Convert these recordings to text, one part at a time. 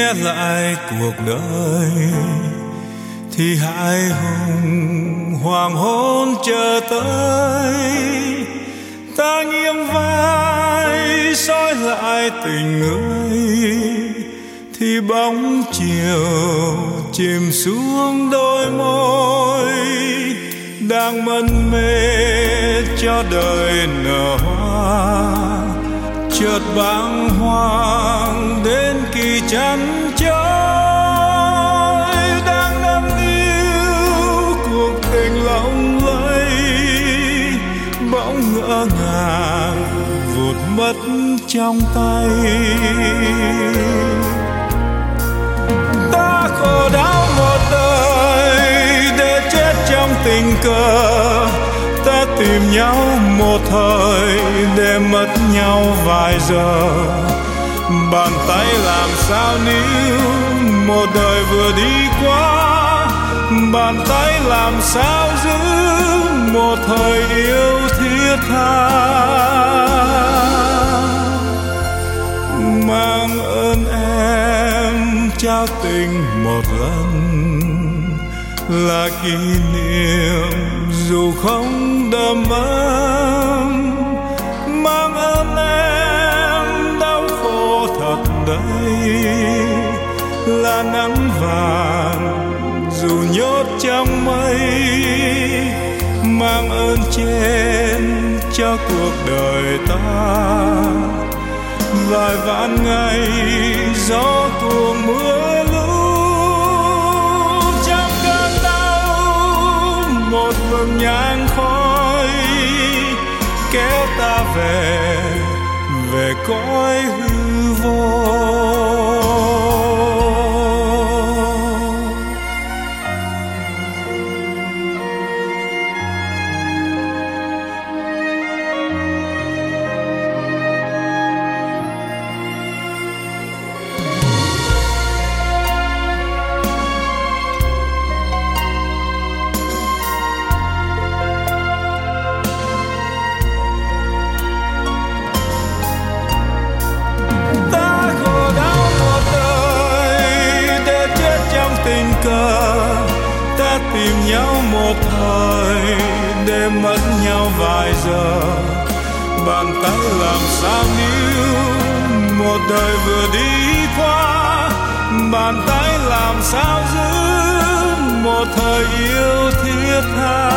nghe lại cuộc đời thì hãi hùng hoàng hôn chờ tới, ta nghiêng vai soi lại tình người thì bóng chiều chìm xuống đôi môi đang mân mê cho đời nở hoa, chợt bàng hoàng đến kỳ chăn trôi đang nâng niu cuộc tình lộng lẫy bỗng ngỡ ngàng vụt mất trong tay. Ta khổ đau một đời để chết trong tình cờ, ta tìm nhau một thời để mất nhau vài giờ. Bàn tay làm sao níu một đời vừa đi qua, bàn tay làm sao giữ một thời yêu thiết tha. Mang ơn em trao tình một lần là kỷ niệm dù không đầm ấm. Mang ơn em đau khổ thật đấy là nắng vàng dù nhốt trong mây. Mang ơn trên cho cuộc đời ta vài vạn ngày gió cuồng mưa lũ. Trong cơn đau một vầng nhang khói kéo ta về cõi hư vô. Ta tìm nhau một thời để mất nhau vài giờ. Bàn tay làm sao níu một đời vừa đi qua, bàn tay làm sao giữ một thời yêu thiết tha.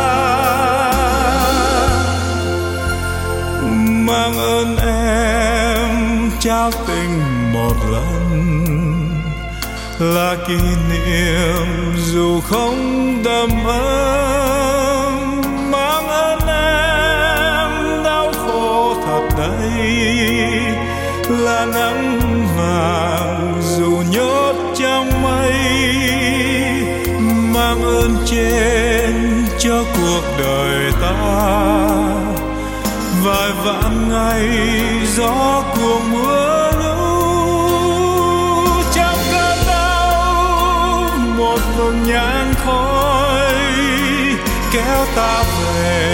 Mang ơn em trao tình một lần là kỷ niệm dù không đầm ấm. Mang ơn em đau khổ thật đấy là nắng vàng dù nhốt trong mây. Mang ơn trên cho cuộc đời ta vài vạn ngày gió cuồng mưa lũ. Một vầng nhang khói kéo ta về